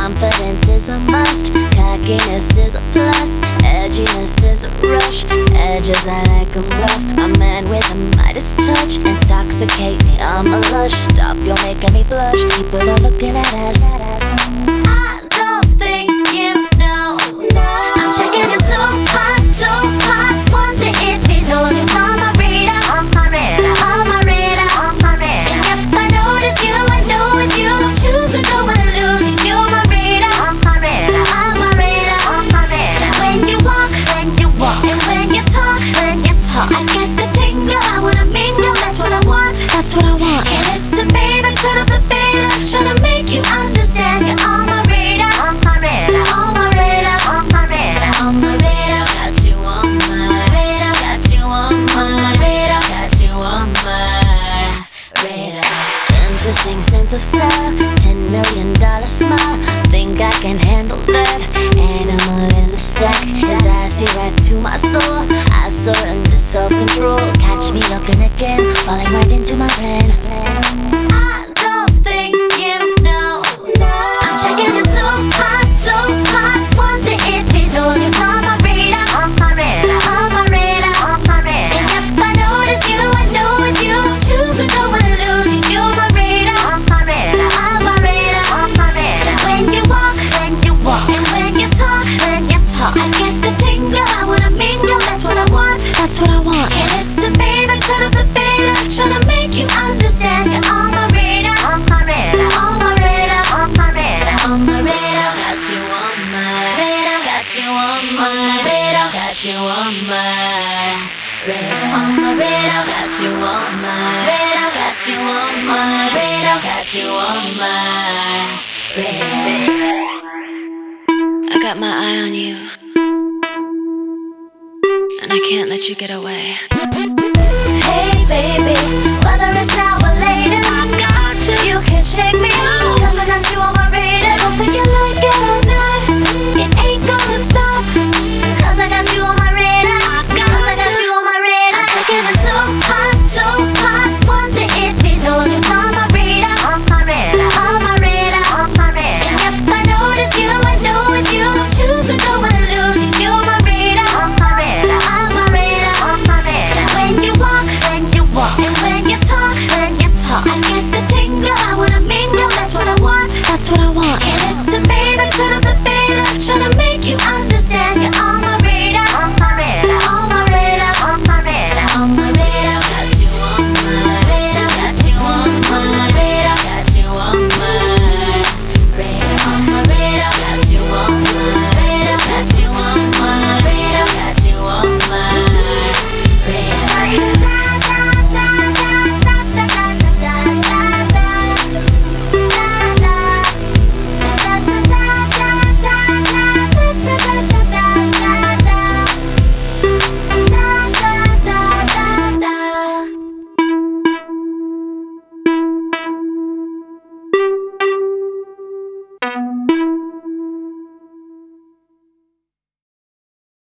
Confidence is a must, cockiness is a plus, edginess is a rush. Edges I like 'em rough, a man with a Midas touch. Intoxicate me, I'm a lush. Stop, you're making me blush. People are looking at us. I don't think you know. I'm checking it so hot, so hot. Wonder if you know that I'm a radar, I'm a radar, I'm a radar, I'm a radar. And if I notice you, I know it's you. Don't choose or don't wanna lose you. You're my radar, I'm a radar, I'm a radar, I'm a radar. When you walk, and when you talk, I get the tingle. I wanna mingle, that's what I want, that's what I want. Hey, listen, baby, turn up the fader. Tryna make you understand you're on my radar, on my radar, on my radar, on my radar, on my radar. Got you on my radar, got you on my radar, got you on my radar. Interesting sense of style, $10 million smile. Think I can handle that? Animal in the sack, his eyes see right to my soul. I surrender self-control. Catch me looking again, falling right into my plan. I don't think you know. I'm checking it so hot, so hot. Wonder if you know you're on my radar, on my radar, on my radar, on my radar. And if I notice you, I know it's you. Don't choose or don't wanna lose you. You're my radar, on my radar, on my radar, on my radar. When you walk, and when you talk, I get the tingle. I wanna mingle, that's what I want, that's what I want. Hey, listen, baby, turn up the fader. Tryna make you understand you're on my radar, on my radar, on my radar, on my radar, on my radar. Got you on my radar, got you on my radar, got you on my radar, on my radar. Got you on my radar, got you on my radar, got you on my radar. I got my eye on you, and I can't let you get away. Hey baby, whether it's now or later, I got you. You can shake me